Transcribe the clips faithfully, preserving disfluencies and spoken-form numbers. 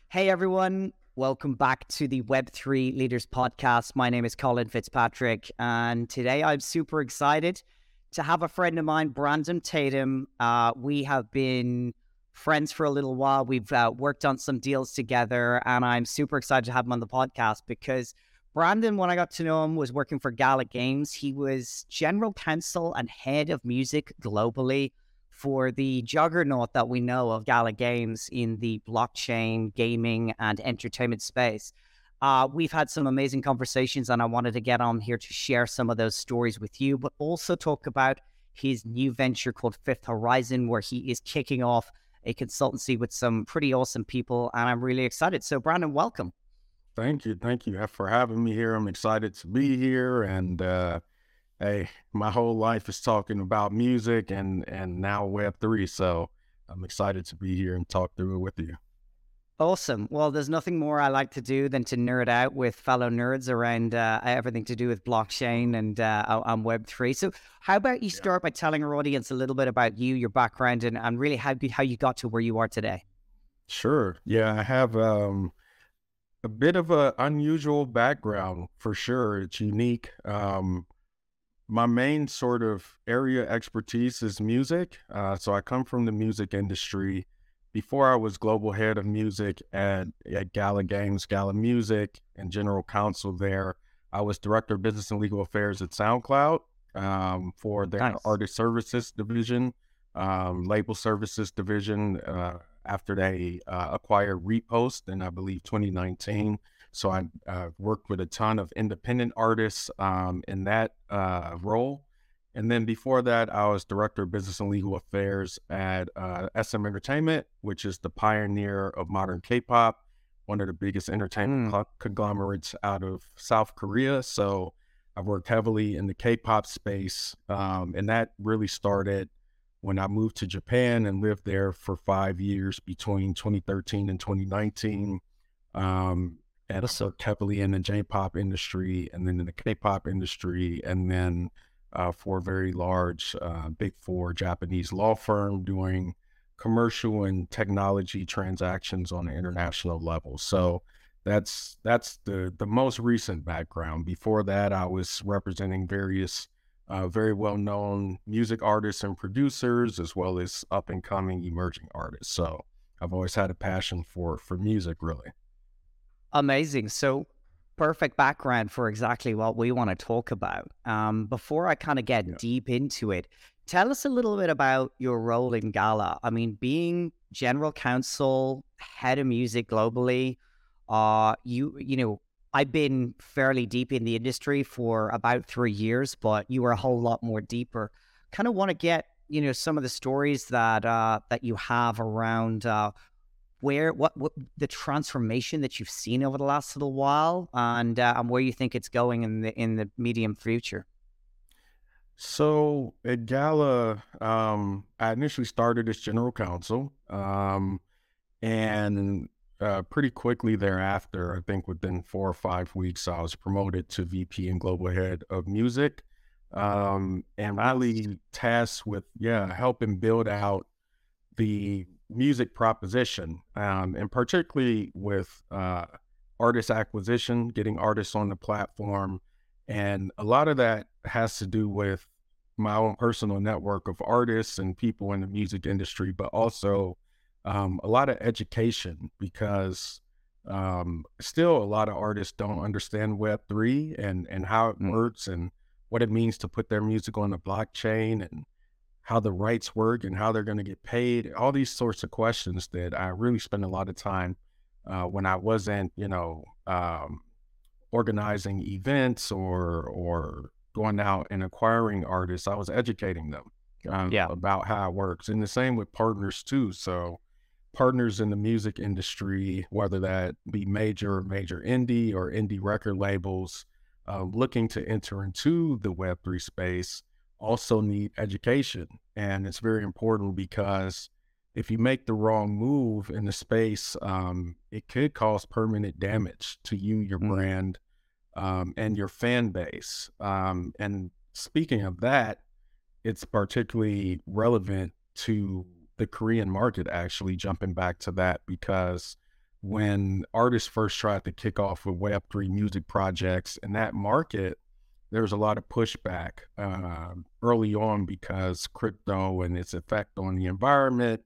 Hey everyone, welcome back to the Web three Leaders Podcast. My name is Colin Fitzpatrick, and today I'm super excited to have a friend of mine, Brandon Tatum. Uh, we have been friends for a little while. We've uh, worked on some deals together, and I'm super excited to have him on the podcast because Brandon, when I got to know him, was working for Gala Games. He was general counsel and head of music globally for the juggernaut that we know of Gala Games in the blockchain, gaming, and entertainment space. Uh, we've had some amazing conversations, and I wanted to get on here to share some of those stories with you, but also talk about his new venture called Fifth Horizon, where he is kicking off a consultancy with some pretty awesome people, and I'm really excited. So, Brandon, welcome. Thank you. Thank you for having me here. I'm excited to be here. And uh, hey, my whole life is talking about music and, and now Web three. So I'm excited to be here and talk through it with you. Awesome. Well, there's nothing more I like to do than to nerd out with fellow nerds around uh, everything to do with blockchain and uh, and Web three. So how about you start by telling our audience a little bit about you, your background, and, and really how, how you got to where you are today? Sure. Yeah, I have um, a bit of an unusual background for sure. It's unique. Um, my main sort of area expertise is music. Uh, so I come from the music industry. Before I was global head of music at, at Gala Games, Gala Music, and general counsel there, I was director of business and legal affairs at SoundCloud um, for their Nice. artist services division, um, label services division, uh, after they uh, acquired Repost in, I believe, twenty nineteen. So I uh, worked with a ton of independent artists um, in that uh, role. And then before that, I was director of business and legal affairs at uh, S M Entertainment, which is the pioneer of modern K-pop, one of the biggest entertainment Mm. conglomerates out of South Korea. So I've worked heavily in the K-pop space, um, and that really started when I moved to Japan and lived there for five years between twenty thirteen and twenty nineteen. Um, and I worked heavily in the J-pop industry and then in the K-pop industry, and then uh, for a very large uh, big four Japanese law firm doing commercial and technology transactions on an international level. So that's that's the the most recent background. Before that, I was representing various uh, very well-known music artists and producers, as well as up-and-coming emerging artists. So I've always had a passion for for music, really. Amazing. So perfect background for exactly what we want to talk about. Um, before I kind of get Yeah. deep into it, tell us a little bit about your role in Gala. I mean, being general counsel, head of music globally, uh, you you know, I've been fairly deep in the industry for about three years, but you were a whole lot more deeper. Kind of want to get, you know, some of the stories that uh, that you have around uh, where what, what the transformation that you've seen over the last little while, and uh, and where you think it's going in the in the medium future. So at Gala, um, I initially started as general counsel, um, and uh, pretty quickly thereafter, I think within four or five weeks, I was promoted to V P and global head of music, um, and really tasked with, yeah, helping build out the music proposition, um, and particularly with uh, artist acquisition, getting artists on the platform. And a lot of that has to do with my own personal network of artists and people in the music industry, but also um, a lot of education, because um, still a lot of artists don't understand Web three and, and how it Mm. works and what it means to put their music on the blockchain and how the rights work and how they're going to get paid, all these sorts of questions that I really spent a lot of time uh, when I wasn't, you know, um, organizing events or or going out and acquiring artists. I was educating them um, Yeah. about how it works, and the same with partners too. So partners in the music industry, whether that be major or major indie or indie record labels, uh, looking to enter into the Web three space, also need education. And it's very important because if you make the wrong move in the space, um, it could cause permanent damage to you, your Mm. brand, um, and your fan base. Um, and speaking of that, it's particularly relevant to the Korean market, actually, jumping back to that, because when artists first tried to kick off with Web three music projects in that market, there was a lot of pushback uh, early on because crypto and its effect on the environment,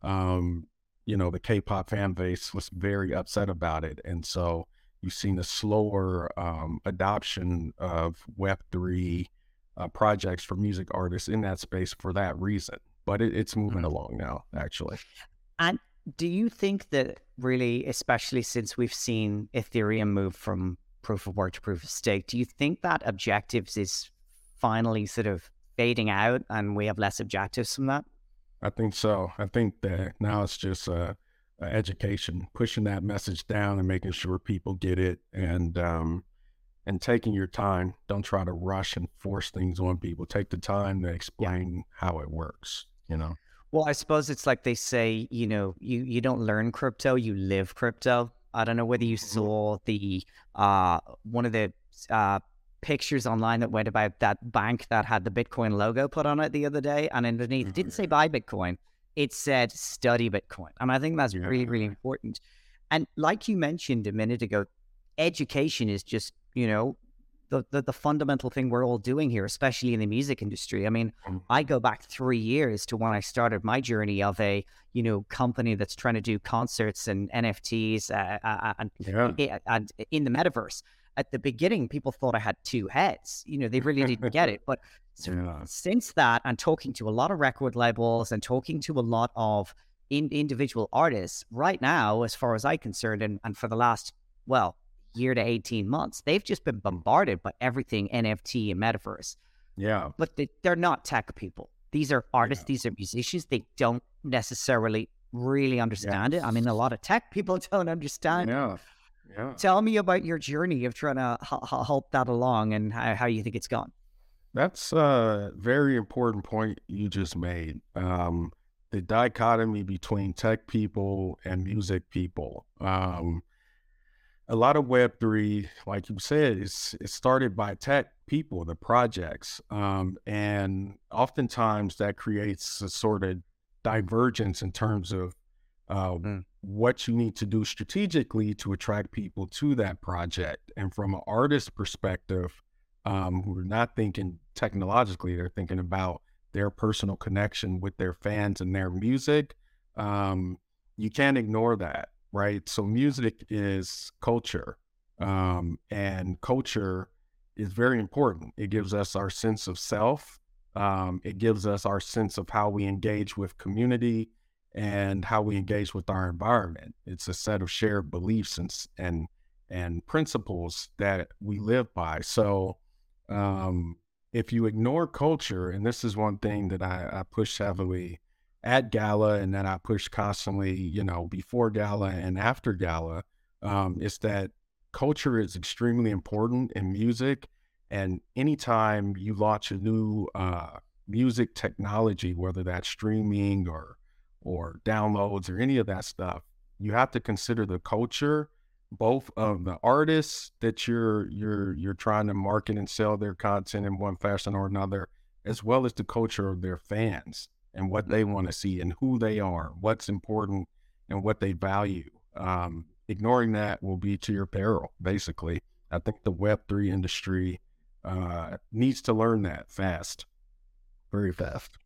um, you know, the K-pop fan base was very upset about it. And so you've seen a slower um, adoption of Web three uh, projects for music artists in that space for that reason. But it, it's moving mm-hmm. along now, actually. And do you think that really, especially since we've seen Ethereum move from proof of work to proof of stake, do you think that objectives is finally sort of fading out and we have less objectives from that? I think so. I think that now it's just uh, uh, education, pushing that message down and making sure people get it, and um, and taking your time. Don't try to rush and force things on people. Take the time to explain yeah. how it works, you know? Well, I suppose it's like they say, you know, you, you don't learn crypto, you live crypto. I don't know whether you saw the uh, one of the uh, pictures online that went about that bank that had the Bitcoin logo put on it the other day, and underneath it didn't say buy Bitcoin, it said study Bitcoin. And I think that's yeah. really, really important. And like you mentioned a minute ago, education is just, you know, the, the, the fundamental thing we're all doing here, especially in the music industry. I mean, mm-hmm. I go back three years to when I started my journey of a, you know, company that's trying to do concerts and N F Ts uh, uh, and, yeah. and in the metaverse. At the beginning, people thought I had two heads. You know, they really didn't get it. But so yeah. since that, and talking to a lot of record labels and talking to a lot of in, individual artists right now, as far as I'm concerned, and, and for the last, well, year to eighteen months, they've just been bombarded by everything N F T and metaverse. Yeah. But they, they're not tech people. These are artists. Yeah. These are musicians. They don't necessarily really understand yes. it. I mean, a lot of tech people don't understand yeah. Yeah. Tell me about your journey of trying to h- help that along and how, how you think it's gone. That's a very important point you just made. Um, the dichotomy between tech people and music people. Um, a lot of Web three, like you said, is it started by tech people, the projects. Um, and oftentimes that creates a sort of divergence in terms of uh, mm. what you need to do strategically to attract people to that project. And from an artist perspective, um, who are not thinking technologically, they're thinking about their personal connection with their fans and their music. Um, you can't ignore that, right? So music is culture, um, and culture is very important. It gives us our sense of self. Um, it gives us our sense of how we engage with community and how we engage with our environment. It's a set of shared beliefs and and and principles that we live by. So um, if you ignore culture, and this is one thing that I, I push heavily at Gala and that I push constantly, you know, before Gala and after Gala, um, is that culture is extremely important in music. And anytime you launch a new uh, music technology, whether that's streaming or or downloads or any of that stuff, you have to consider the culture, both of the artists that you're you're you're trying to market and sell their content in one fashion or another, as well as the culture of their fans and what they want to see and who they are, what's important and what they value. Um, ignoring that will be to your peril, basically. I think the Web three industry uh, needs to learn that fast, very fast.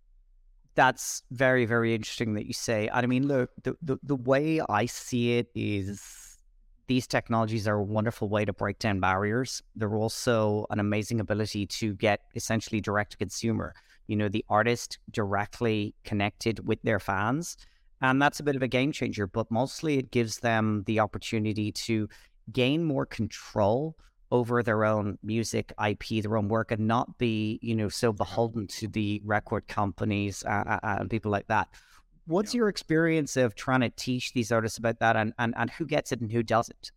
That's very, very interesting that you say. I mean, look, the, the, the way I see it is these technologies are a wonderful way to break down barriers. They're also an amazing ability to get essentially direct to consumer, you know, the artist directly connected with their fans. And that's a bit of a game changer, but mostly it gives them the opportunity to gain more control over their own music, I P, their own work, and not be, you know, so beholden to the record companies uh, uh, and people like that. What's yeah. your experience of trying to teach these artists about that, and, and, and who gets it and who doesn't?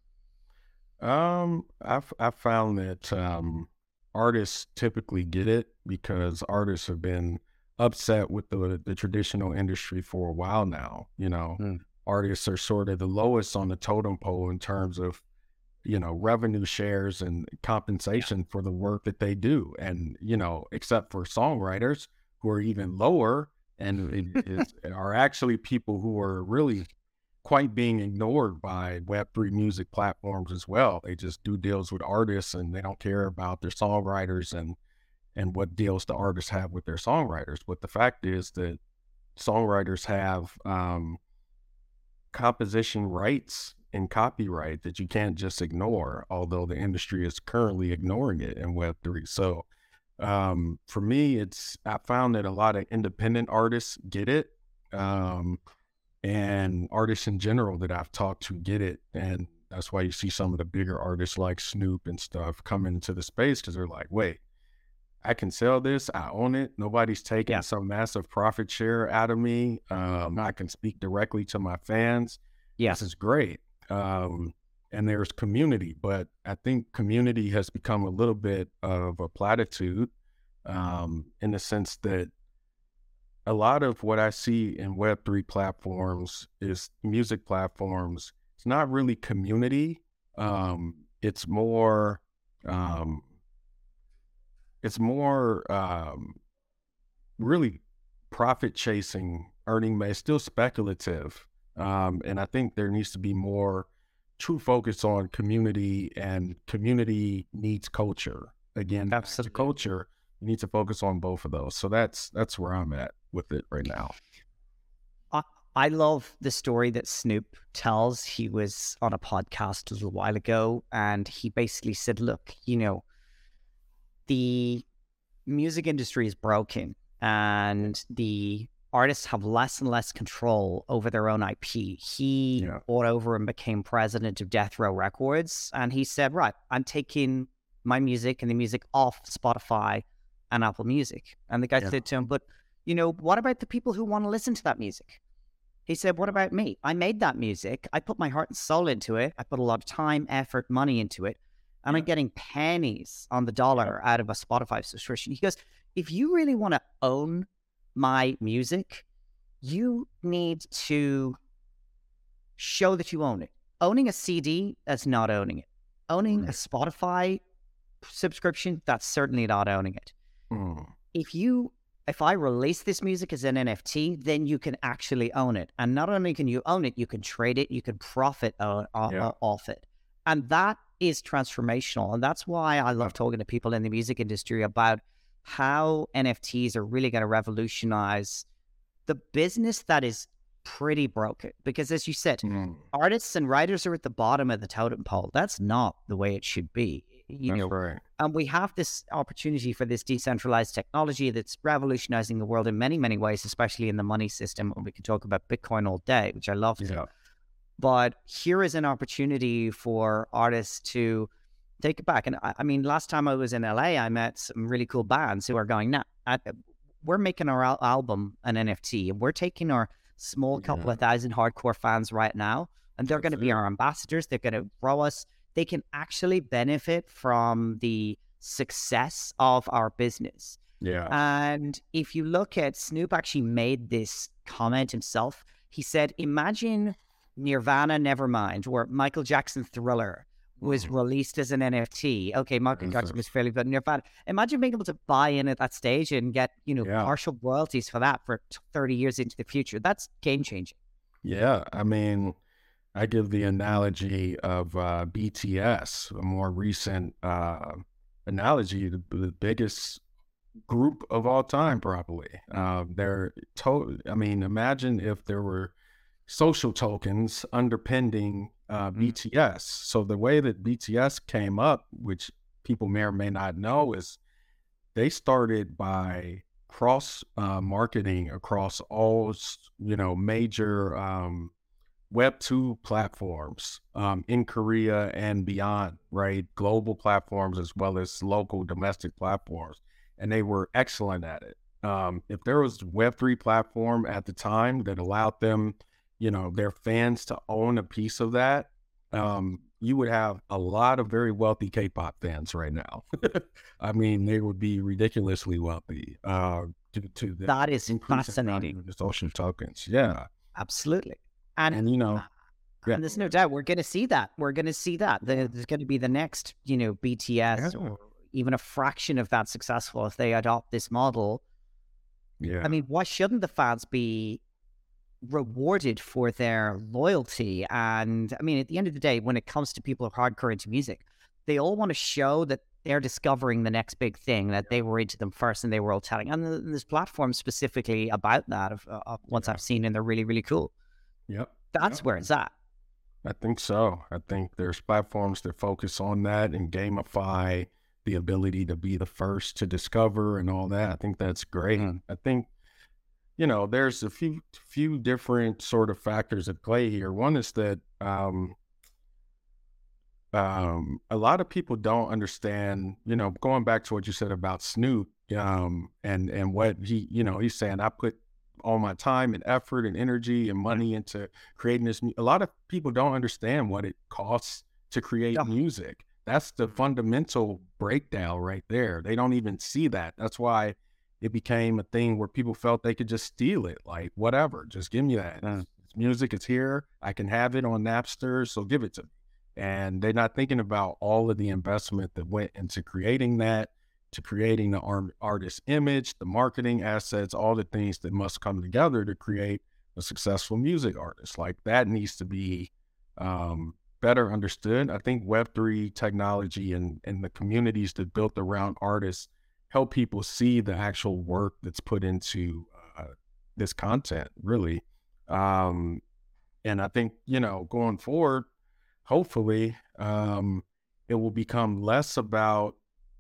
Um, I've, I've found that um, artists typically get it because artists have been upset with the, the traditional industry for a while now. You know, mm. artists are sort of the lowest on the totem pole in terms of, you know, revenue shares and compensation yeah. for the work that they do. And, you know, except for songwriters who are even lower and it, it are actually people who are really quite being ignored by Web three music platforms as well. They just do deals with artists and they don't care about their songwriters and and what deals the artists have with their songwriters. But the fact is that songwriters have um, composition rights and copyright that you can't just ignore, although the industry is currently ignoring it in Web three. So um, for me, it's, I found that a lot of independent artists get it. Um, and artists in general that I've talked to get it. And that's why you see some of the bigger artists like Snoop and stuff come into the space, because they're like, wait, I can sell this. I own it. Nobody's taking Yeah. some massive profit share out of me. Um, I can speak directly to my fans. Yeah. This is great. Um, and there's community, but I think community has become a little bit of a platitude um, in the sense that a lot of what I see in Web three platforms is music platforms. It's not really community. Um, it's more, um, it's more um, really profit chasing, earning, it's still speculative. Um, and I think there needs to be more true focus on community, and community needs culture. Again, Absolutely. culture, you need to focus on both of those. So that's, that's where I'm at with it right now. I, I love the story that Snoop tells. He was on a podcast a little while ago, and he basically said, look, you know, the music industry is broken and the artists have less and less control over their own I P. He Yeah. bought over and became president of Death Row Records. And he said, right, I'm taking my music and the music off Spotify and Apple Music. And the guy Yeah. said to him, but, you know, what about the people who want to listen to that music? He said, what about me? I made that music. I put my heart and soul into it. I put a lot of time, effort, money into it. And I'm getting pennies on the dollar out of a Spotify subscription. He goes, if you really want to own my music, you need to show that you own it. Owning a C D, that's not owning it. Owning a Spotify subscription, that's certainly not owning it. Mm. If you, if I release this music as an N F T, then you can actually own it. And not only can you own it, you can trade it, you can profit uh, Yeah. off it. And that is transformational. And that's why I love talking to people in the music industry about how N F Ts are really going to revolutionize the business that is pretty broken. Because as you said, Mm. artists and writers are at the bottom of the totem pole. That's not the way it should be. You That's know, right. and we have this opportunity for this decentralized technology that's revolutionizing the world in many, many ways, especially in the money system. And we can talk about Bitcoin all day, which I love to. Yeah. But here is an opportunity for artists to take it back. And I, I mean, last time I was in L A, I met some really cool bands who are going, nah, I, we're making our al- album an N F T, and we're taking our small couple Yeah. of thousand hardcore fans right now, and they're going to That's be it. our ambassadors. They're going to grow us. They can actually benefit from the success of our business. Yeah. And if you look at, Snoop actually made this comment himself. He said, imagine Nirvana Nevermind, or Michael Jackson Thriller was Mhm. released as an N F T. Okay, Michael Yes, Jackson sir. was fairly, but Nirvana, imagine being able to buy in at that stage and get, you know, Yeah. partial royalties for that for t- thirty years into the future. That's game changing. Yeah. I mean, I give the analogy of uh, B T S, a more recent uh, analogy, the, the biggest group of all time, probably. Uh, they're to- I mean, imagine if there were social tokens underpinning uh, B T S. So the way that B T S came up, which people may or may not know, is they started by cross uh, marketing across all, s- you know, major um, Web two platforms um, in Korea and beyond, right? Global platforms as well as local domestic platforms. And they were excellent at it. Um, if there was a Web three platform at the time that allowed them, you know, their fans to own a piece of that, um, you would have a lot of very wealthy K-pop fans right now. I mean, they would be ridiculously wealthy uh, due to the That is increase in value fascinating. of the social tokens. Yeah. Absolutely. And, And, you know, yeah. and there's no doubt we're going to see that. We're going to see that. There- There's going to be the next, you know, B T S Yeah. or even a fraction of that successful if they adopt this model. Yeah. I mean, why shouldn't the fans be rewarded for their loyalty. And I mean, at the end of the day, when it comes to people who are hardcore into music, they all want to show that they're discovering the next big thing, that they were into them first and they were all telling. And there's platforms specifically about that of, of ones yeah. I've seen, and they're really, really cool. Yep. That's yep. where it's at. I think so. I think there's platforms that focus on that and gamify the ability to be the first to discover and all that. I think that's great. Mm. I think, you know, there's a few few different sort of factors at play here. One is that um, um, a lot of people don't understand, you know, going back to what you said about Snoop um, and, and what he, you know, he's saying, I put all my time and effort and energy and money into creating this. A lot of people don't understand what it costs to create yeah. music. That's the fundamental breakdown right there. They don't even see that. That's why it became a thing where people felt they could just steal it. Like, whatever, just give me that. Uh, it's music, it's here. I can have it on Napster, so give it to me. And they're not thinking about all of the investment that went into creating that, to creating the art, artist image, the marketing assets, all the things that must come together to create a successful music artist. Like, that needs to be um, better understood. I think Web three technology and, and the communities that built around artists help people see the actual work that's put into uh, this content, really. Um, and I think, you know, going forward, hopefully um, it will become less about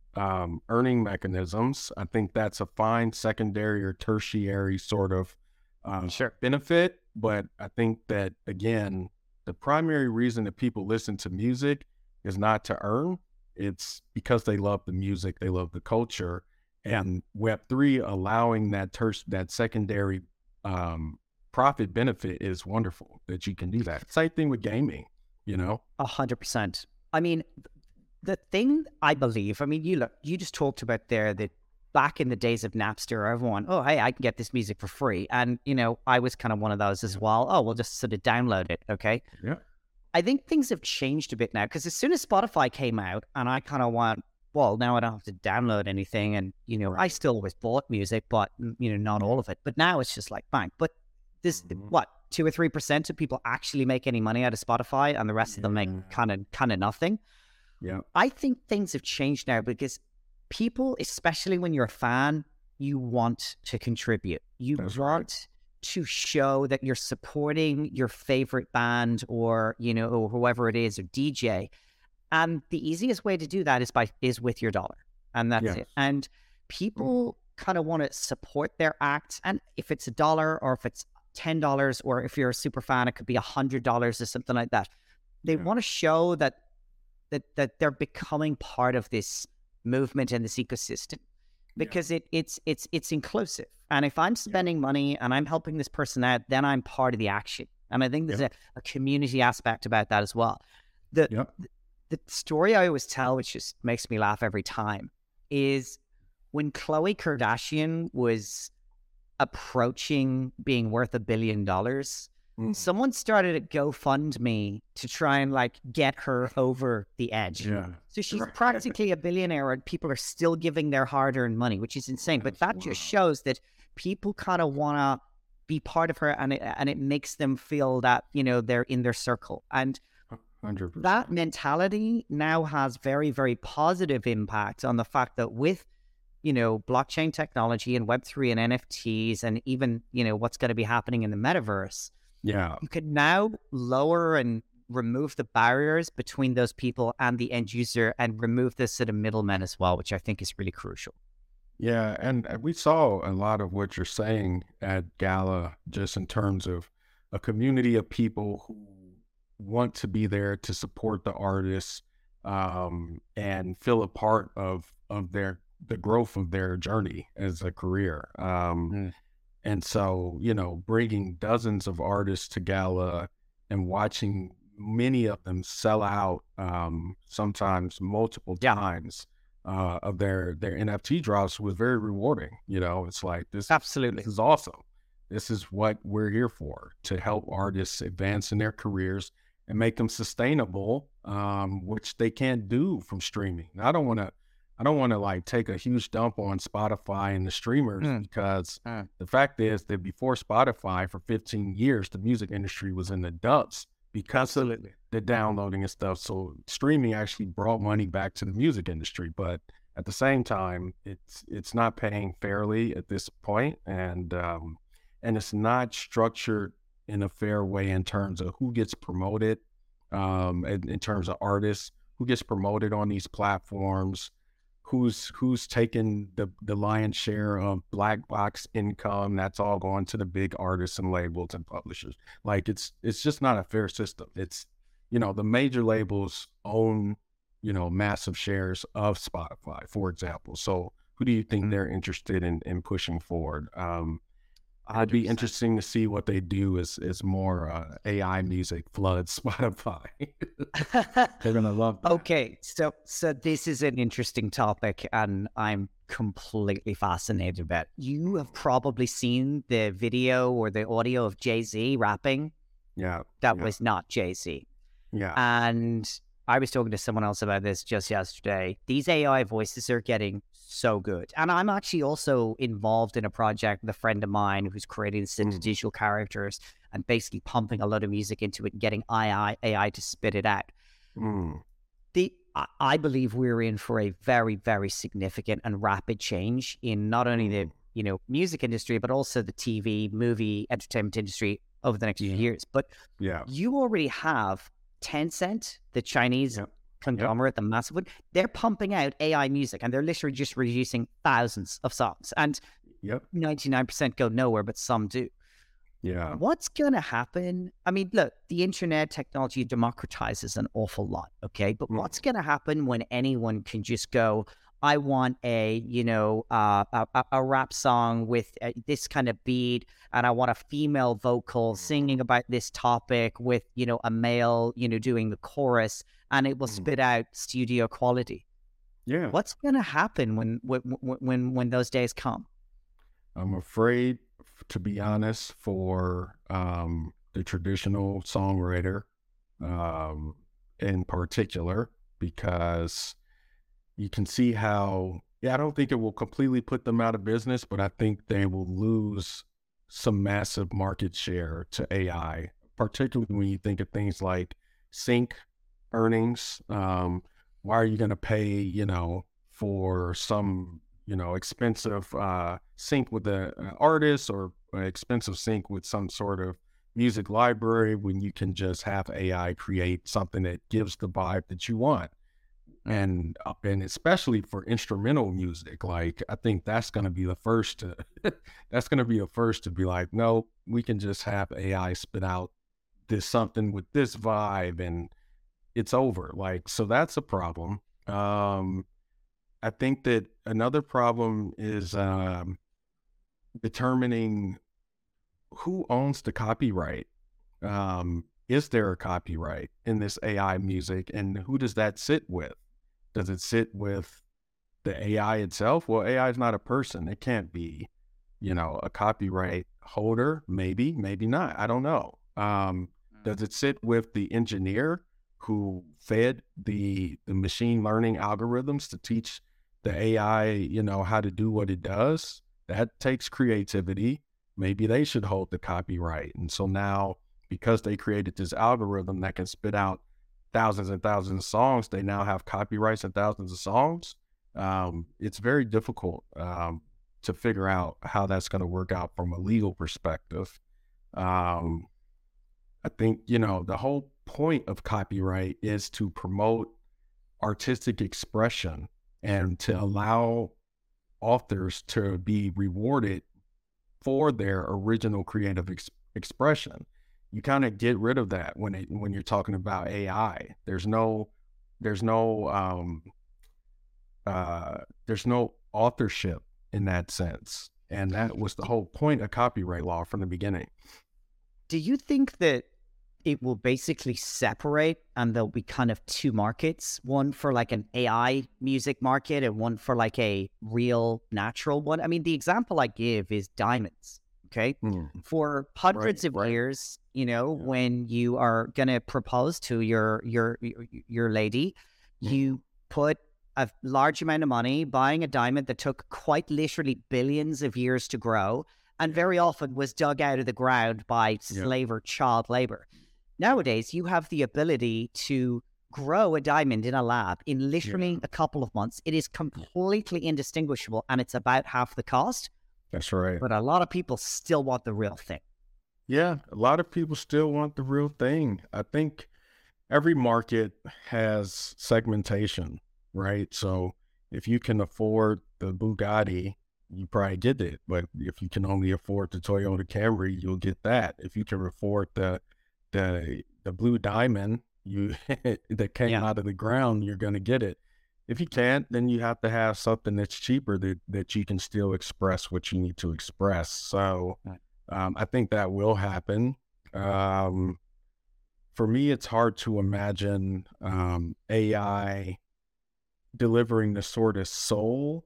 um, earning mechanisms. I think that's a fine secondary or tertiary sort of um, sure. benefit. But I think that, again, the primary reason that people listen to music is not to earn. It's because they love the music, they love the culture. And Web three allowing that ter- that secondary um, profit benefit is wonderful that you can do that. Same thing with gaming, you know? A hundred percent. I mean, the thing I believe, I mean, you look, you just talked about there that back in the days of Napster, everyone, oh, hey, I can get this music for free. And, you know, I was kind of one of those as well. Oh, we'll just sort of download it. Okay. Yeah. I think things have changed a bit now, because as soon as Spotify came out and I kind of went, well, now I don't have to download anything. And, you know, right. I still always bought music, but, you know, not all of it. But now it's just like, bang. But this, mm-hmm. what, two or three percent of people actually make any money out of Spotify, and the rest yeah. of them make kind of kind of nothing. Yeah. I think things have changed now, because people, especially when you're a fan, you want to contribute. You That's want right. to show that you're supporting your favorite band, or, you know, or whoever it is, or D J. And the easiest way to do that is by is with your dollar. And that's yes. it. And people mm. kind of want to support their act. And if it's a dollar, or if it's ten dollars, or if you're a super fan, it could be a hundred dollars or something like that. They yeah. want to show that that that they're becoming part of this movement and this ecosystem, because yeah. it it's it's it's inclusive. And if I'm spending yeah. money and I'm helping this person out, then I'm part of the action. And I think there's yeah. a, a community aspect about that as well. The, yeah. the the story I always tell, which just makes me laugh every time, is when Khloe Kardashian was approaching being worth a billion dollars, mm. someone started a GoFundMe to try and like get her over the edge. Yeah. So she's practically a billionaire, and people are still giving their hard-earned money, which is insane. But that wow. just shows that people kind of want to be part of her, and it, and it makes them feel that, you know, they're in their circle. And one hundred percent. That mentality now has very, very positive impact on the fact that with, you know, blockchain technology and Web three and N F Ts, and even, you know, what's going to be happening in the metaverse, yeah, you can now lower and remove the barriers between those people and the end user, and remove the sort of middlemen as well, which I think is really crucial. Yeah, and we saw a lot of what you're saying at Gala, just in terms of a community of people who want to be there to support the artists um, and feel a part of of their the growth of their journey as a career. Um, mm. And so, you know, bringing dozens of artists to Gala and watching many of them sell out, um, sometimes multiple yeah. times uh, of their their N F T drops was very rewarding. You know, it's like this. Absolutely, this is awesome. This is what we're here for, to help artists advance in their careers and make them sustainable, um, which they can't do from streaming. I don't want to I don't want to like take a huge dump on Spotify and the streamers Mm. because Mm. the fact is that before Spotify for fifteen years, the music industry was in the dumps because Absolutely. of the downloading and stuff. So streaming actually brought money back to the music industry, but at the same time, it's it's not paying fairly at this point, and um, and it's not structured in a fair way in terms of who gets promoted, um, in, in terms of artists, who gets promoted on these platforms, who's who's taking the the lion's share of black box income. That's all going to the big artists and labels and publishers. Like it's it's just not a fair system. It's, you know, the major labels own, you know, massive shares of Spotify, for example. So who do you think Mm. they're interested in in pushing forward? Um, it'd be one hundred percent. interesting to see what they do as as more uh, A I music floods Spotify. They're gonna love that. Okay, so so this is an interesting topic, and I'm completely fascinated about it. You have probably seen the video or the audio of Jay-Z rapping. Yeah, That yeah, was not Jay-Z. yeah. And I was talking to someone else about this just yesterday. These A I voices are getting so good. And I'm actually also involved in a project with a friend of mine who's creating this into Mm. digital characters and basically pumping a lot of music into it and getting A I, A I to spit it out. Mm. The I- I believe we're in for a very, very significant and rapid change in not only the Mm. you know music industry, but also the T V, movie, entertainment industry over the next few Yeah. years. But Yeah. you already have Tencent, the Chinese Yep. conglomerate, the massive one. They're pumping out A I music, and they're literally just releasing thousands of songs, and Yep. ninety-nine percent go nowhere, but some do. Yeah. What's going to happen? I mean, look, the internet technology democratizes an awful lot, okay? But Mm. what's going to happen when anyone can just go, I want a, you know, uh, a, a- a rap song with uh, this kind of beat, and I want a female vocal singing about this topic with, you know, a male, you know, doing the chorus, and it will Mm. spit out studio quality. Yeah. What's going to happen when, when, when, when those days come? I'm afraid, f- to be honest, for um, the traditional songwriter um, in particular, because you can see how, yeah, I don't think it will completely put them out of business, but I think they will lose some massive market share to A I, particularly when you think of things like sync earnings. Um, why are you going to pay, you know, for some, you know, expensive uh, sync with the uh, artist or uh, expensive sync with some sort of music library when you can just have A I create something that gives the vibe that you want? And uh, and especially for instrumental music, like I think that's going to be the first to that's going to be the first to be like, no, we can just have A I spit out this something with this vibe, and it's over. Like, so that's a problem. Um, I think that another problem is um, determining who owns the copyright. Um, is there a copyright in this A I music, and who does that sit with? Does it sit with the A I itself? Well, A I is not a person. It can't be, you know, a copyright holder. Maybe, maybe not. I don't know. Um, does it sit with the engineer who fed the the machine learning algorithms to teach the A I, you know, how to do what it does? That takes creativity. Maybe they should hold the copyright. And so now, because they created this algorithm that can spit out thousands and thousands of songs, they now have copyrights and thousands of songs. Um, it's very difficult um, to figure out how that's going to work out from a legal perspective. Um, I think, you know, the whole point of copyright is to promote artistic expression and to allow authors to be rewarded for their original creative ex- expression. You kind of get rid of that when it, when you're talking about A I. There's no there's no um, uh, there's no authorship in that sense, and that was the whole point of copyright law from the beginning. Do you think that it will basically separate and there'll be kind of two markets, one for like an A I music market and one for like a real natural one? I mean, the example I give is diamonds. Okay. Mm. For hundreds Right, of right. years, you know, Yeah. when you are going to propose to your, your, your, your lady, Mm. you put a large amount of money buying a diamond that took quite literally billions of years to grow, and very often was dug out of the ground by slave yeah. or child labor. Nowadays, you have the ability to grow a diamond in a lab in literally yeah. a couple of months. It is completely indistinguishable, and it's about half the cost. That's right. But a lot of people still want the real thing. Yeah, a lot of people still want the real thing. I think every market has segmentation, right? So if you can afford the Bugatti, you probably get it. But if you can only afford the Toyota Camry, you'll get that. If you can afford the the the blue diamond you that came yeah. out of the ground, you're going to get it. If you can't, then you have to have something that's cheaper that, that you can still express what you need to express. So um, I think that will happen. Um, for me, it's hard to imagine um, A I delivering the sort of soul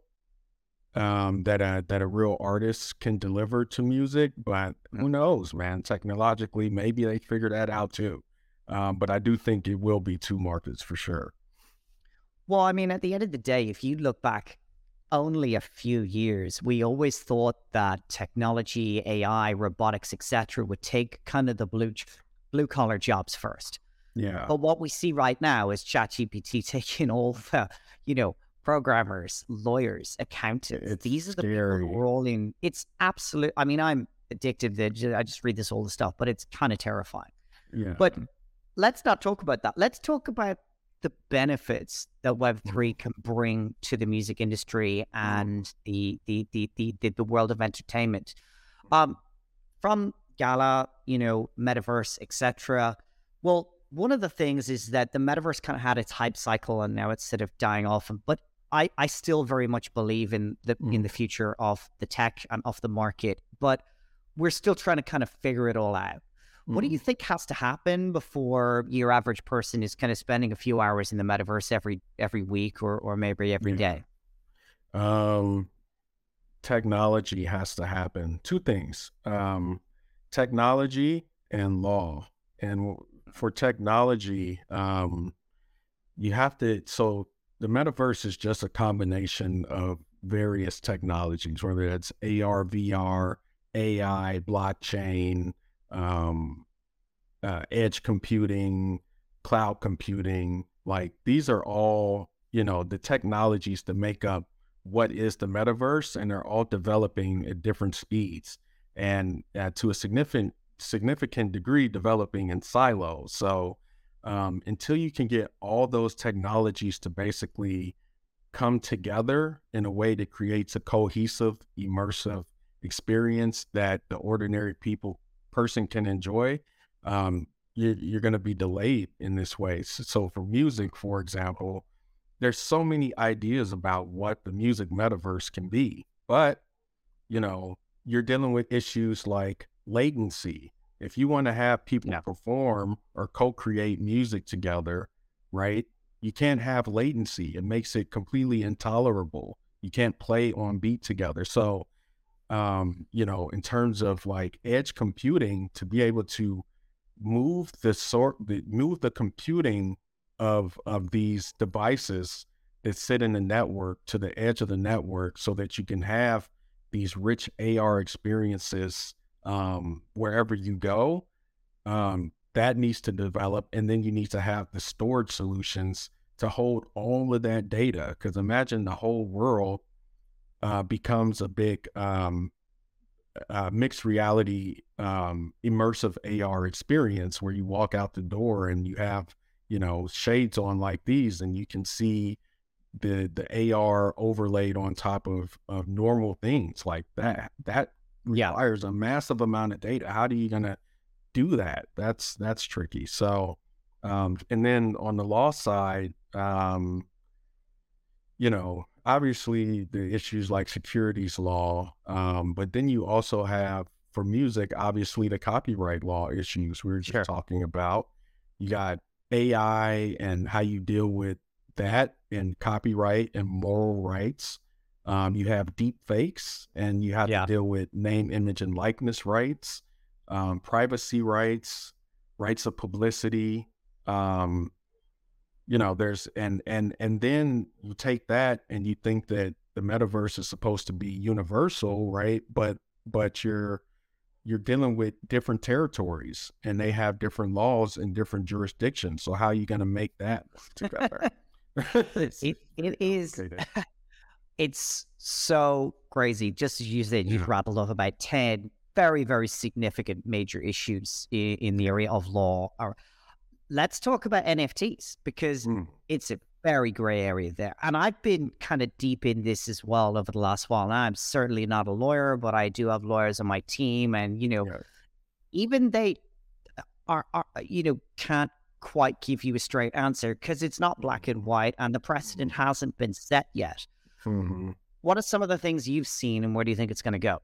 um, that a, that a real artist can deliver to music, but who knows, man? Technologically, maybe they figure that out too. Um, but I do think it will be two markets for sure. Well, I mean, at the end of the day, if you look back only a few years, we always thought that technology, A I, robotics, et cetera, would take kind of the blue blue collar jobs first. Yeah. But what we see right now is ChatGPT taking all the, you know, programmers, lawyers, accountants. It's These are the scary. people who are all in. It's absolute. I mean, I'm addicted to. I just read this all the stuff, but it's kind of terrifying. Yeah. But let's not talk about that. Let's talk about the benefits that Web three can bring to the music industry and the the the the, the, the world of entertainment. Um, from Gala, you know, Metaverse, et cetera. Well, one of the things is that the Metaverse kind of had its hype cycle, and now it's sort of dying off. But I, I still very much believe in the mm. in the future of the tech and of the market. But we're still trying to kind of figure it all out. What do you think has to happen before your average person is kind of spending a few hours in the metaverse every every week or or maybe every yeah. day? Um, technology has to happen. Two things: um, technology and law. And for technology, um, you have to. So the metaverse is just a combination of various technologies, whether it's A R, V R, A I, blockchain. Um, uh, edge computing, cloud computing, like these are all, you know, the technologies that make up what is the metaverse, and they're all developing at different speeds and uh, to a significant significant degree developing in silos. So um, until you can get all those technologies to basically come together in a way that creates a cohesive, immersive experience that the ordinary people person can enjoy, um, you, you're going to be delayed in this way. So, so for music, for example, there's so many ideas about what the music metaverse can be, but, you know, you're dealing with issues like latency. If you want to have people yeah. perform or co-create music together, right, you can't have latency. It makes it completely intolerable. You can't play on beat together. So, um, you know, in terms of like edge computing, to be able to move the sort, the, move the computing of of these devices that sit in the network to the edge of the network, so that you can have these rich A R experiences um, wherever you go. Um, that needs to develop, and then you need to have the storage solutions to hold all of that data. Because imagine the whole world Uh, becomes a big um, uh, mixed reality, um, immersive A R experience where you walk out the door and you have, you know, shades on like these, and you can see the the A R overlaid on top of, of normal things like that. That requires yeah. a massive amount of data. How are you going to do that? That's that's tricky. So, um, and then on the law side, um, you know, obviously the issues like securities law, um, but then you also have, for music, obviously the copyright law issues we were just sure. talking about. You got A I and how you deal with that and copyright and moral rights. Um, you have deep fakes, and you have yeah. to deal with name, image, and likeness rights, um, privacy rights, rights of publicity, um, you know, there's and and and then you take that and you think that the metaverse is supposed to be universal, right? But but you're you're dealing with different territories and they have different laws in different jurisdictions. So how are you going to make that work together? it it is. Okay, then. It's so crazy. Just as you said, you've Yeah. rattled off about ten very, very significant major issues in, in the area of law. Or let's talk about N F Ts because Mm, it's a very gray area there. And I've been kind of deep in this as well over the last while. Now, I'm certainly not a lawyer, but I do have lawyers on my team. And, you know, yeah. even they are, are you know, can't quite give you a straight answer because it's not black and white and the precedent hasn't been set yet. hmm What are some of the things you've seen and where do you think it's going to go?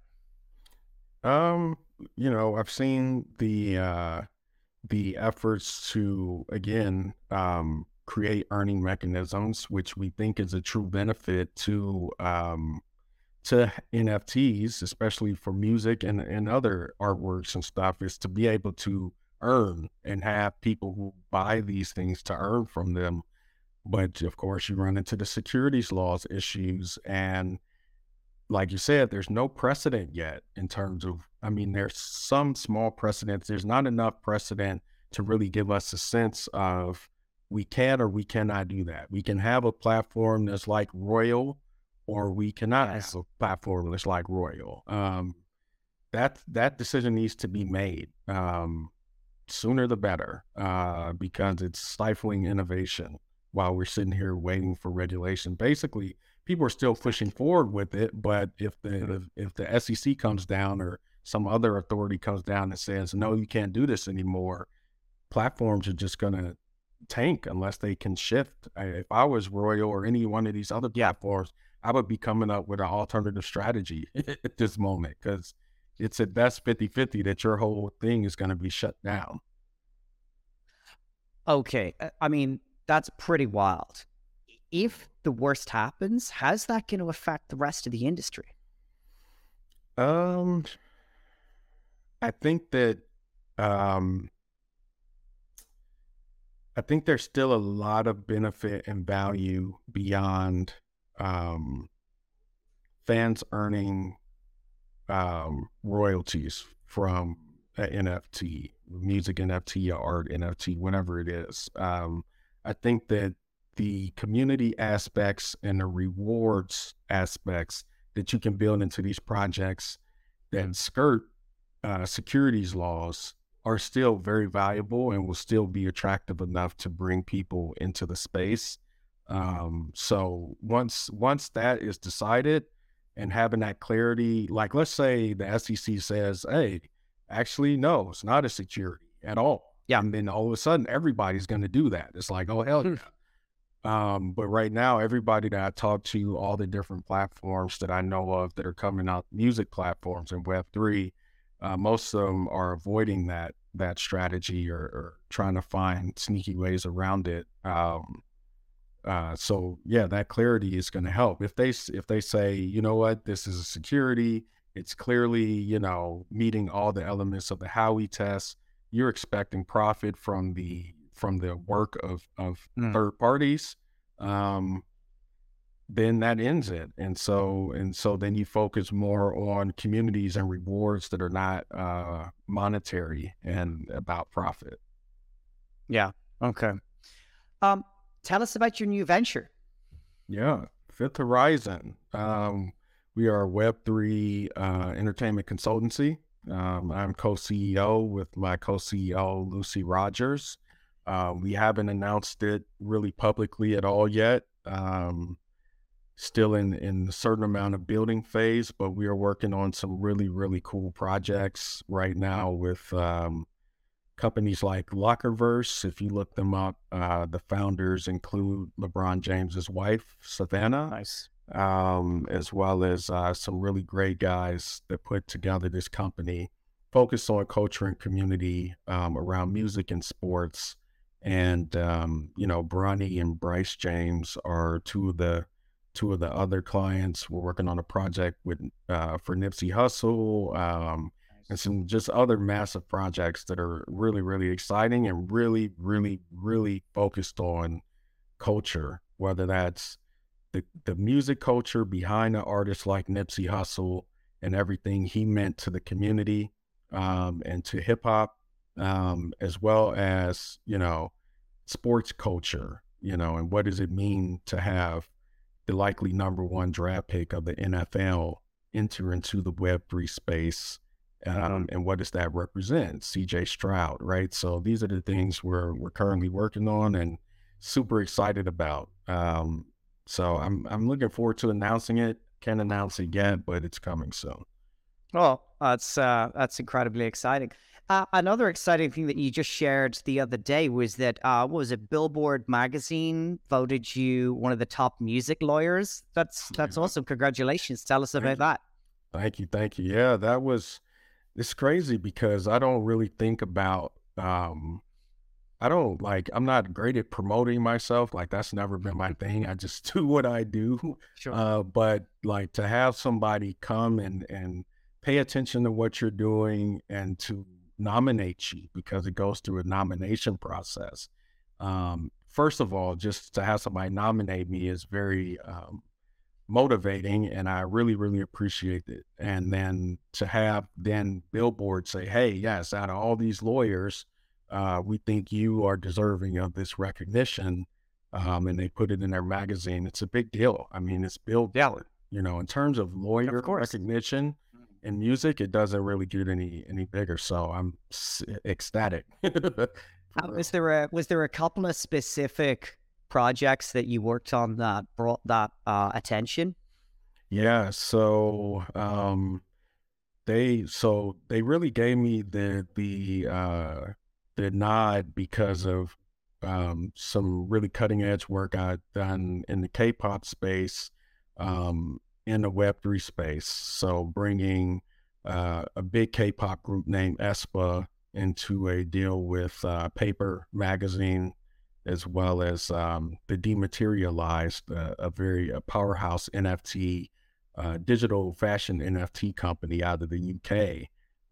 Um, you know, I've seen the uh the efforts to again um create earning mechanisms, which we think is a true benefit to um to N F Ts, especially for music and, and other artworks and stuff, is to be able to earn and have people who buy these things to earn from them. But of course, you run into the securities laws issues. And like you said, there's no precedent yet in terms of, I mean, there's some small precedents. There's not enough precedent to really give us a sense of we can or we cannot do that. We can have a platform that's like Royal, or we cannot Yes. have a platform that's like Royal. Um, that that decision needs to be made um, sooner the better, uh, because it's stifling innovation while we're sitting here waiting for regulation. Basically, people are still pushing forward with it, but if the if, if the S E C comes down or some other authority comes down and says no, you can't do this anymore, platforms are just going to tank unless they can shift. I, if I was Royal or any one of these other platforms, I would be coming up with an alternative strategy at this moment because it's at best fifty-fifty that your whole thing is going to be shut down. Okay. uh, I mean, that's pretty wild. If the worst happens, how's that going to affect the rest of the industry? Um, I think that um, I think there's still a lot of benefit and value beyond um, fans earning um, royalties from an N F T, music N F T, art N F T, whatever it is. Um, I think that the community aspects and the rewards aspects that you can build into these projects that skirt uh, securities laws are still very valuable and will still be attractive enough to bring people into the space. Um, so once once that is decided and having that clarity, like let's say the S E C says, hey, actually, no, it's not a security at all. Yeah. And then all of a sudden everybody's going to do that. It's like, oh, hell yeah. Um, but right now, everybody that I talk to, all the different platforms that I know of that are coming out, music platforms and Web three, uh, most of them are avoiding that that strategy or, or trying to find sneaky ways around it. Um, uh, so yeah, that clarity is going to help. If they s- if they say, you know what, this is a security, it's clearly, you know, meeting all the elements of the Howey test. You're expecting profit from the from the work of of Mm. third parties. Um, then that ends it. And so and so then you focus more on communities and rewards that are not uh, monetary and about profit. Yeah. Okay. Um, tell us about your new venture. Yeah, Fifth Horizon. Um, we are a Web three uh, entertainment consultancy. Um, I'm co-C E O with my co-C E O, Lucy Rogers. Uh, we haven't announced it really publicly at all yet. Um, still in, in a certain amount of building phase, but we are working on some really, really cool projects right now with um, companies like Lockerverse. If you look them up, uh, the founders include LeBron James's wife, Savannah, Nice. um, as well as uh, some really great guys that put together this company focused on culture and community um, around music and sports. And, um, you know, Bronny and Bryce James are two of the two of the other clients. We're working on a project with uh, for Nipsey Hussle, um, and some just other massive projects that are really, really exciting and really, really, really focused on culture, whether that's the, the music culture behind the artists like Nipsey Hussle and everything he meant to the community, um, and to hip hop, um, as well as, you know, sports culture, you know, and what does it mean to have the likely number one draft pick of the N F L enter into the web three space. Um, and what does that represent? C J Stroud, right? So these are the things we're, we're currently working on and super excited about. Um, so I'm, I'm looking forward to announcing it. Can't announce it yet, but it's coming soon. Oh, that's uh, that's incredibly exciting. Uh, another exciting thing that you just shared the other day was that, uh, what was it, Billboard magazine voted you one of the top music lawyers. That's that's awesome. Congratulations. Tell us about that. Thank you. Thank you. Yeah, that was, it's crazy because I don't really think about, um, I don't like, I'm not great at promoting myself. Like that's never been my thing. I just do what I do. Sure. Uh, but like to have somebody come and, and pay attention to what you're doing and to nominate you, because it goes through a nomination process. Um, first of all, just to have somebody nominate me is very, um, motivating, and I really, really appreciate it. And then to have then Billboard say, hey, yes, out of all these lawyers, uh, we think you are deserving of this recognition. Um, and they put it in their magazine. It's a big deal. I mean, it's Billboard, Yeah. you know, in terms of lawyer Of course. recognition in music, it doesn't really get any, any bigger. So I'm s- ecstatic. Uh, was there a was there a couple of specific projects that you worked on that brought that uh, attention? Yeah. So, um, they, so they really gave me the, the, uh, the nod because of, um, some really cutting edge work I've done in the K-pop space, um, in the web three space. So bringing, uh, a big K-pop group named aespa into a deal with, uh, Paper Magazine, as well as, um, the Dematerialized, uh, a very a powerhouse N F T, uh, digital fashion N F T company out of the U K.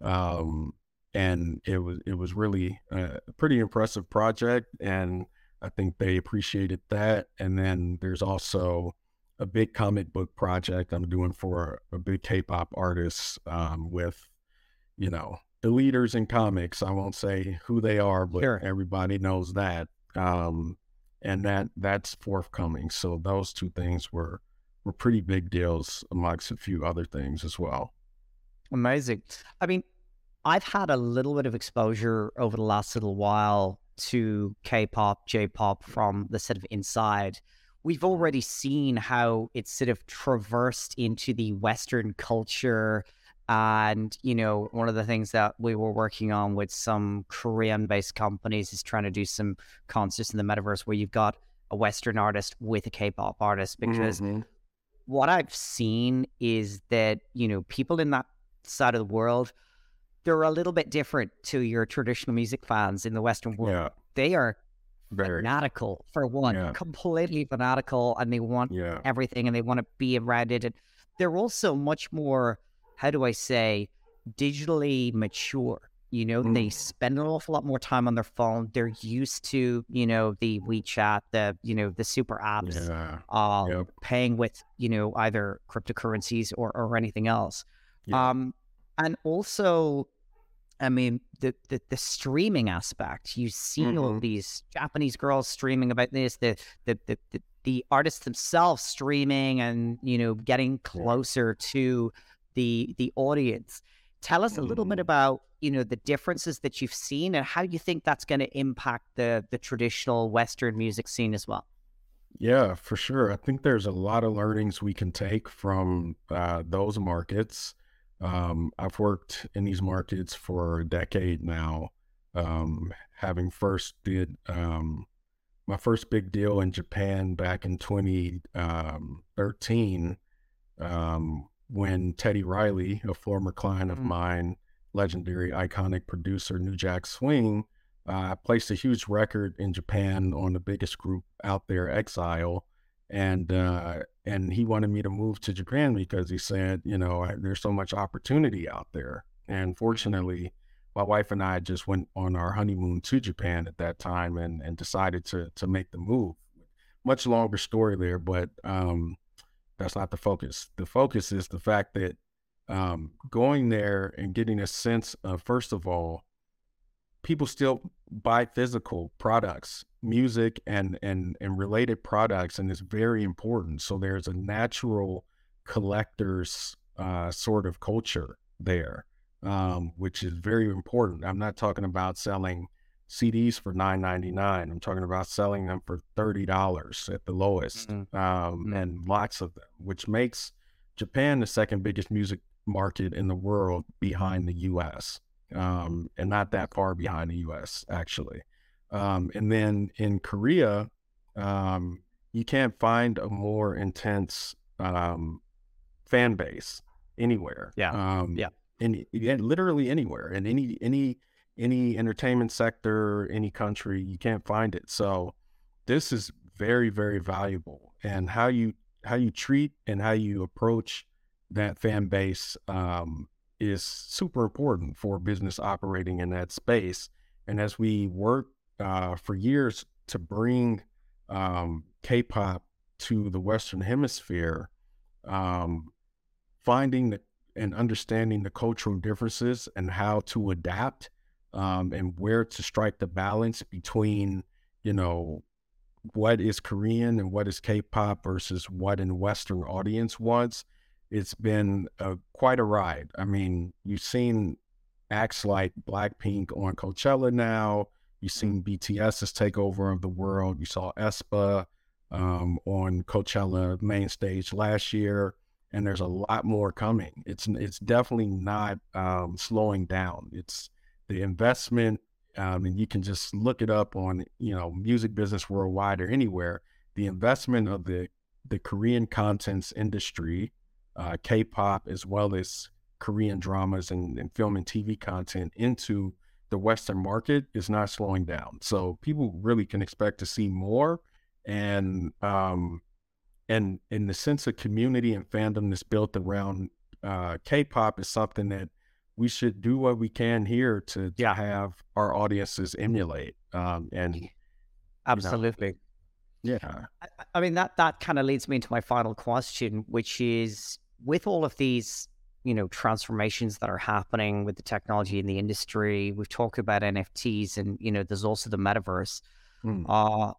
Um, and it was, it was really a pretty impressive project. And I think they appreciated that. And then there's also a big comic book project I'm doing for a big K-pop artist, um, with, you know, the leaders in comics. I won't say who they are, but Sure. everybody knows that. Um, and that that's forthcoming. So those two things were, were pretty big deals amongst a few other things as well. Amazing. I mean, I've had a little bit of exposure over the last little while to K-pop, J-pop from the sort of inside. We've already seen how it's sort of traversed into the Western culture. And, you know, one of the things that we were working on with some Korean-based companies is trying to do some concerts in the metaverse where you've got a Western artist with a K-pop artist. Because Mhm. what I've seen is that, you know, people in that side of the world, they're a little bit different to your traditional music fans in the Western world. Yeah, They are very. fanatical, for one, Yeah. completely fanatical, and they want Yeah. everything and they want to be around it. And they're also much more, how do I say, digitally mature. You know, they Mm. spend an awful lot more time on their phone. They're used to, you know, the WeChat, the, you know, the super apps, Yeah. uh, Yep. paying with, you know, either cryptocurrencies or, or anything else. Yeah. Um, and also, I mean, the, the the streaming aspect. You see all Mhm. these Japanese girls streaming about this, the the the the, the artists themselves streaming, and you know, getting closer to the the audience. Tell us a little bit Mhm. about, you know, the differences that you've seen and how you think that's going to impact the the traditional Western music scene as well. Yeah, for sure. I think there's a lot of learnings we can take from, uh, those markets. Um, I've worked in these markets for a decade now. Um, having first did, um, my first big deal in Japan back in twenty thirteen, um, when Teddy Riley, a former client of Mm. mine, legendary iconic producer New Jack Swing, uh, placed a huge record in Japan on the biggest group out there, Exile, and uh, and he wanted me to move to Japan because he said, you know, I, there's so much opportunity out there. And fortunately, my wife and I just went on our honeymoon to Japan at that time and and decided to to make the move. much longer story there, but um, that's not the focus. The focus is the fact that um, going there and getting a sense of, first of all, people still buy physical products, music and and and related products, and it's very important. So there's a natural collector's uh, sort of culture there, um, which is very important. I'm not talking about selling C Ds for nine ninety-nine. I'm talking about selling them for thirty dollars at the lowest, Mm-hmm. um, Mm-hmm. and lots of them, which makes Japan the second biggest music market in the world behind the U S, um, and not that far behind the U S actually. Um, and then in Korea, um, you can't find a more intense um, fan base anywhere. Yeah. Um, Yeah. in, in literally anywhere in any any any entertainment sector, any country, you can't find it. So this is very, very valuable. And how you how you treat and how you approach that fan base um, is super important for business operating in that space. And as we work uh, for years to bring um, K-pop to the Western Hemisphere, um, finding the, and understanding the cultural differences and how to adapt, um, and where to strike the balance between, you know, what is Korean and what is K-pop versus what an Western audience wants. It's been uh, quite a ride. I mean, you've seen acts like Blackpink on Coachella now. You've seen BTS's takeover of the world. You saw aespa um, on Coachella main stage last year, and there's a lot more coming. It's it's definitely not um, slowing down. It's the investment, um, and you can just look it up on, you know, Music Business Worldwide or anywhere. The investment of the the Korean contents industry, uh, K-pop, as well as Korean dramas and, and film and T V content into the Western market is not slowing down. So people really can expect to see more. And um, and in the sense of community and fandom that's built around uh, K-pop is something that we should do what we can here to, to Yeah. have our audiences emulate. Um, and you know, Absolutely. yeah, I, I mean, that that kind of leads me into my final question, which is, with all of these, you know, transformations that are happening with the technology in the industry, we've talked about N F Ts, and, you know, there's also the metaverse. Mm. Uh,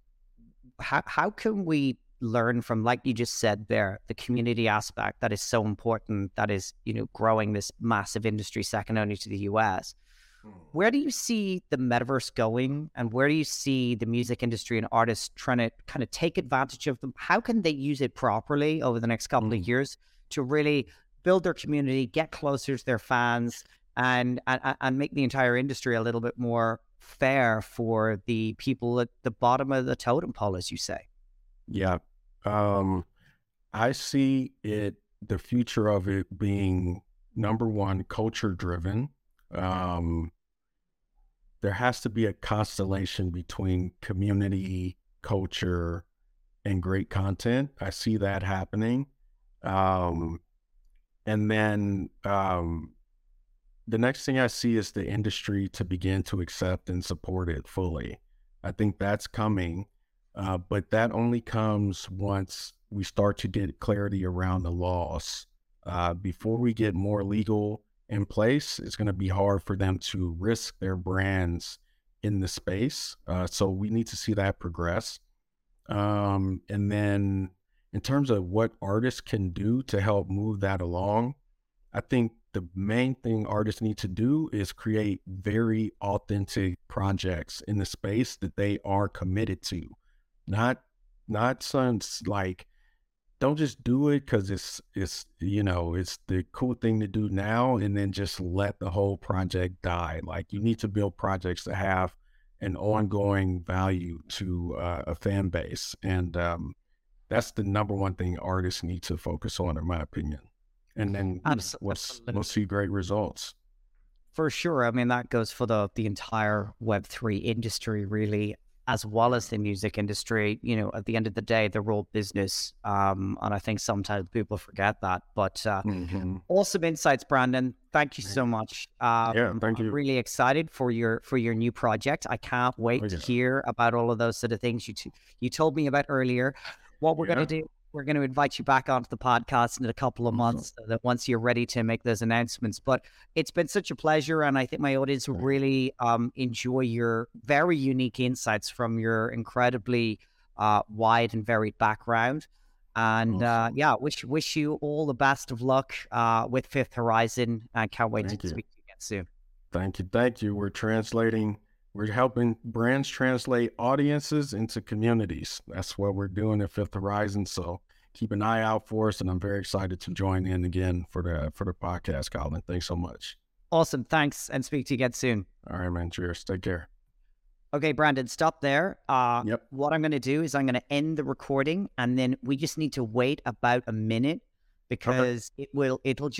how how can we learn from, like you just said there, the community aspect that is so important, that is, you know, growing this massive industry second only to the U S? Where do you see the metaverse going, and where do you see the music industry and artists trying to kind of take advantage of them? How can they use it properly over the next couple Mm. of years to really build their community, get closer to their fans, and, and and make the entire industry a little bit more fair for the people at the bottom of the totem pole, as you say? Yeah. Um, I see it, the future of it being, number one, culture driven. Um, there has to be a constellation between community, culture, and great content. I see that happening. Um, and then um, the next thing I see is the industry to begin to accept and support it fully. I think that's coming, uh, but that only comes once we start to get clarity around the laws. Uh, before we get more legal in place, it's going to be hard for them to risk their brands in the space. Uh, so we need to see that progress. Um, and then in terms of what artists can do to help move that along, I think the main thing artists need to do is create very authentic projects in the space that they are committed to. Not, not some like, don't just do it because it's, it's, you know, it's the cool thing to do now, and then just let the whole project die. Like, you need to build projects that have an ongoing value to uh, a fan base. And um, that's the number one thing artists need to focus on, in my opinion. And then Abs- we'll, absolutely. we'll see great results. For sure. I mean, that goes for the the entire Web three industry, really. as well as the music industry. You know, at the end of the day, they're all business. Um, and I think sometimes people forget that. But uh, Mm-hmm. awesome insights, Brandon. Thank you so much. Um, Yeah, thank I'm you. really excited for your for your new project. I can't wait Oh, to yeah. hear about all of those sort of things you t- you told me about earlier. What we're Yeah. going to do, we're going to invite you back onto the podcast in a couple of Awesome. months, so that once you're ready to make those announcements. But it's been such a pleasure, and I think my audience will really um, enjoy your very unique insights from your incredibly uh, wide and varied background. And uh, Awesome. yeah, wish wish you all the best of luck uh, with Fifth Horizon. I can't wait Thank to you. speak to you again soon. Thank you. Thank you. We're translating, we're helping brands translate audiences into communities. That's what we're doing at Fifth Horizon. So keep an eye out for us. And I'm very excited to join in again for the for the podcast, Colin. Thanks so much. Awesome. Thanks, and speak to you again soon. All right, man. Cheers. Take care. Okay, Brandon, stop there. Uh, Yep. What I'm going to do is I'm going to end the recording, and then we just need to wait about a minute because it will it'll